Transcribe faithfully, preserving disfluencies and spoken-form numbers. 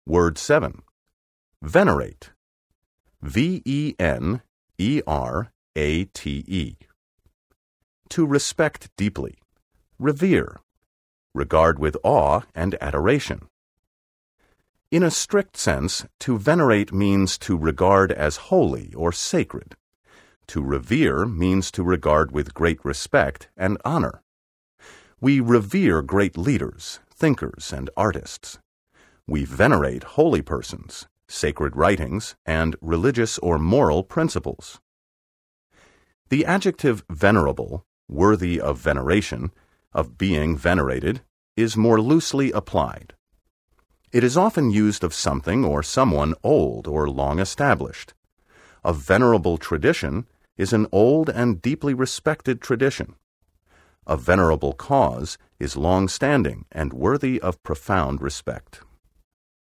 Word seven. Venerate. V E N E R A T E. To respect deeply. Revere. Regard with awe and adoration. In a strict sense, to venerate means to regard as holy or sacred. To revere means to regard with great respect and honor. We revere great leaders, thinkers, and artists. We venerate holy persons, sacred writings, and religious or moral principles. The adjective venerable, worthy of veneration, of being venerated, is more loosely applied. It is often used of something or someone old or long established. A venerable tradition is an old and deeply respected tradition. A venerable cause is long-standing and worthy of profound respect.